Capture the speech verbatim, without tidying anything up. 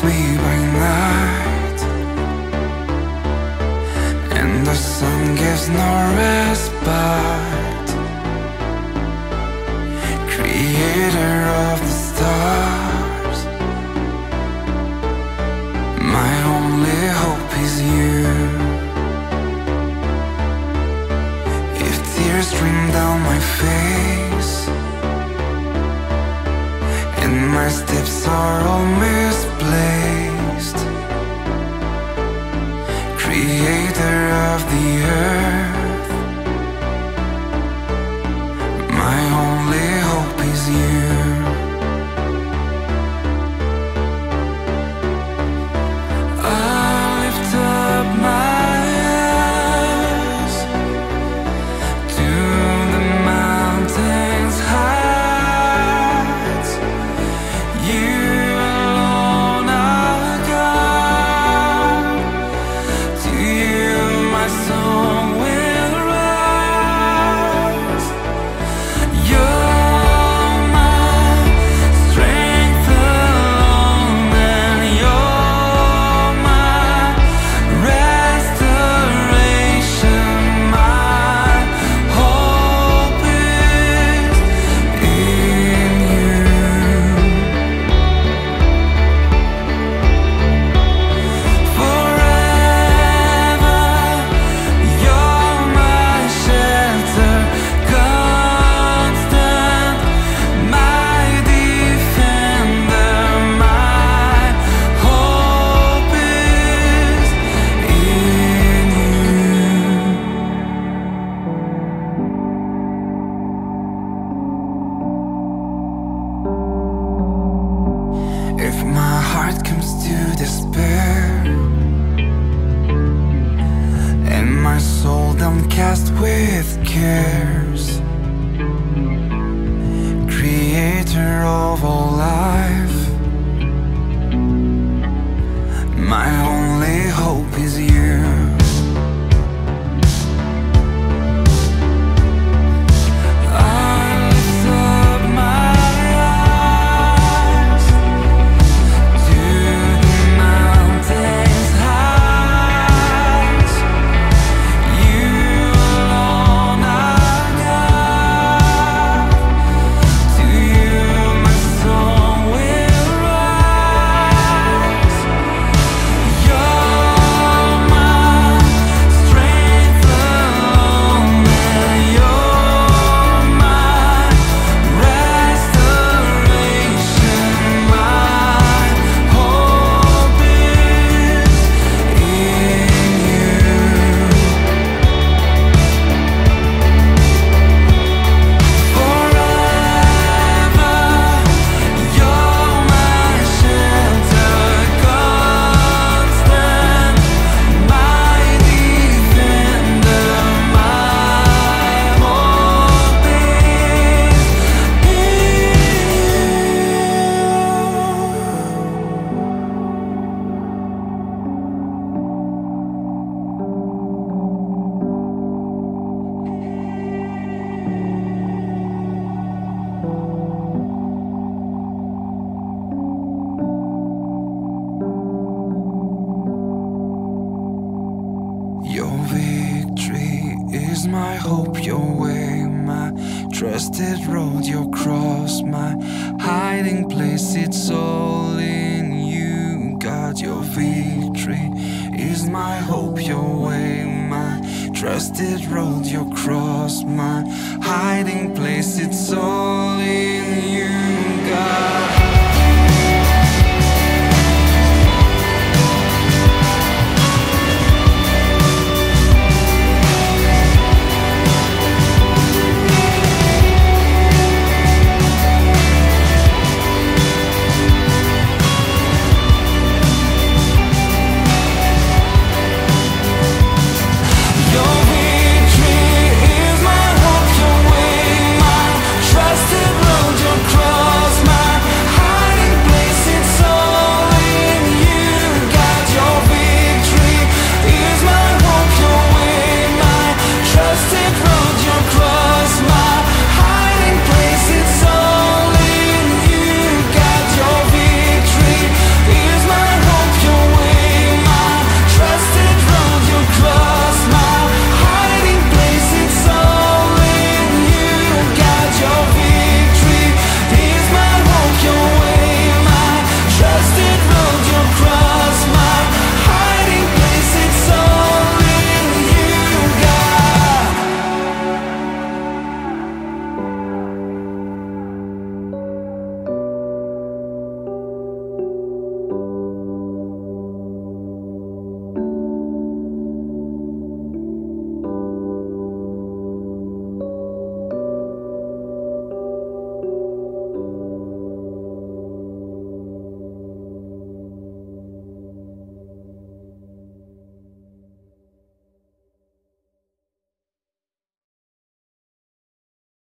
me by night, and the sun gives no respite. Creator of the stars, my only hope is you. If tears stream down my face and my steps are all misplaced, Creator of the earth, my only hope is you. I lift up my eyes to the mountains heights. You alone are God. To you my song will rise. You're my strength alone, and you're my restoration. My hope is in you. Forever, you're my shelter, constant, my defender. My hope is in you. If my heart comes to despair and my soul downcast with cares, Creator of all life, my only hope is you. I lift up my eyes to the mountains heights. You alone are God. To you my song will rise. You're my strength alone, and you're my restoration. My hope is in you. Forever, you're my shelter, constant, my defender. My hope is in Your victory is my hope, your way, my trusted road, your cross, my hiding place. It's all in you, God. Your victory is my hope, your way, my trusted road, your cross, my hiding place. It's all in you.